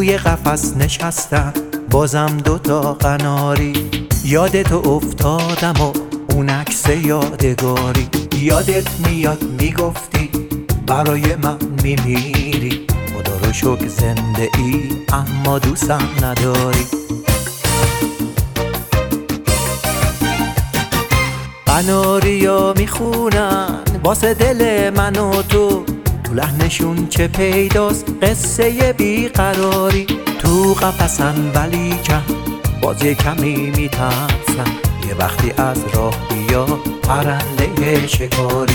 توی قفس نشستم بازم دوتا قناری، یاد تو افتادم و اون عکس یادگاری. یادت میاد میگفتی برای من میمیری، خدا رو شکر زنده ای اما دوستم نداری. قناریا میخونن واسه دل من و تو لحنشون چه پیداست قصه بیقراری. تو قفسن ولی کم باز یه کمی میترسن، یه وقتی از راه بیا پرنده شکاری.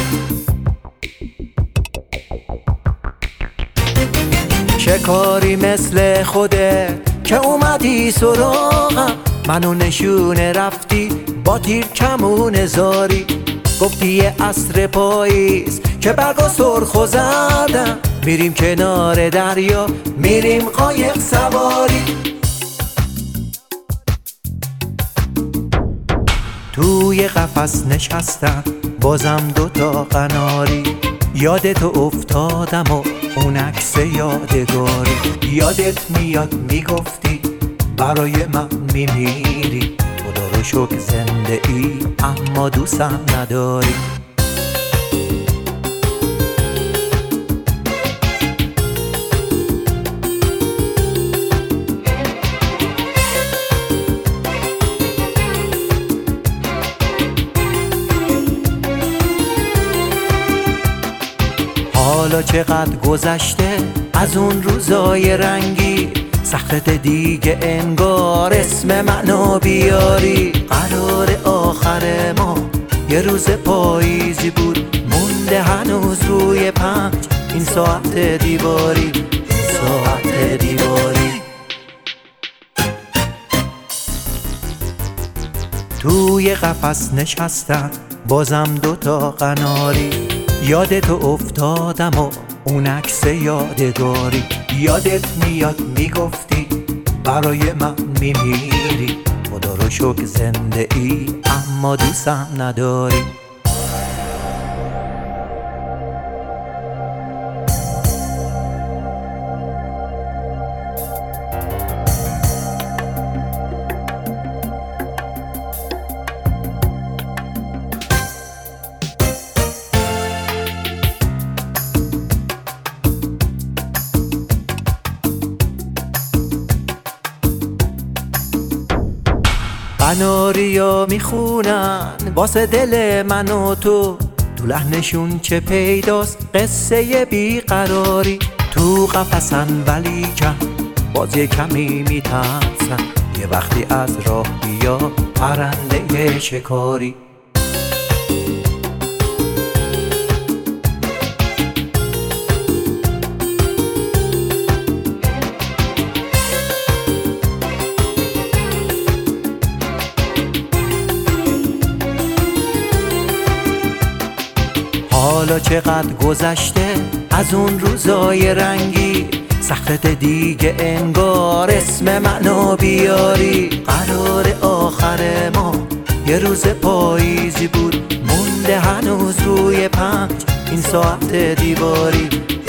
شکاری مثل خودت که اومدی سراغم، منو نشونه رفتی با تیر کمون زاری. گفتی یه عصر پاییز که برگا سرخ و زردم، میریم کنار دریا میریم قایق سواری. توی قفس نشستم بازم دوتا قناری، یاد تو افتادم و اون عکس یادگاری. یادت میاد میگفتی برای من میمیری، خدا رو شکر زنده ای اما دوستم نداری. حالا چقدر گذشته از اون روزای رنگی، سخت دیگه انگار اسم منو بیاری. قرار آخر ما یه روز پاییزی بود، مونده هنوز روی پنج این ساعت دیواری، این ساعت دیواری. توی قفس نشستم بازم دوتا قناری، یاد تو افتادم و اون عکس یادگاری. یادت میاد میگفتی برای من میمیری، خدا رو شکر زنده ای اما دوستم نداری. قناریا میخونن واسه دل من و تو لحنشون چه پیداست قصه بیقراری. تو قفسن ولی کم باز یه کمی میترسن، یه وقتی از راه بیا پرنده شکاری. حالا چقدر گذشته از اون روزای رنگی، سخت دیگه انگار اسم منو بیاری. قرار آخر ما یه روز پاییزی بود، مونده هنوز روی پنج این ساعت دیواری،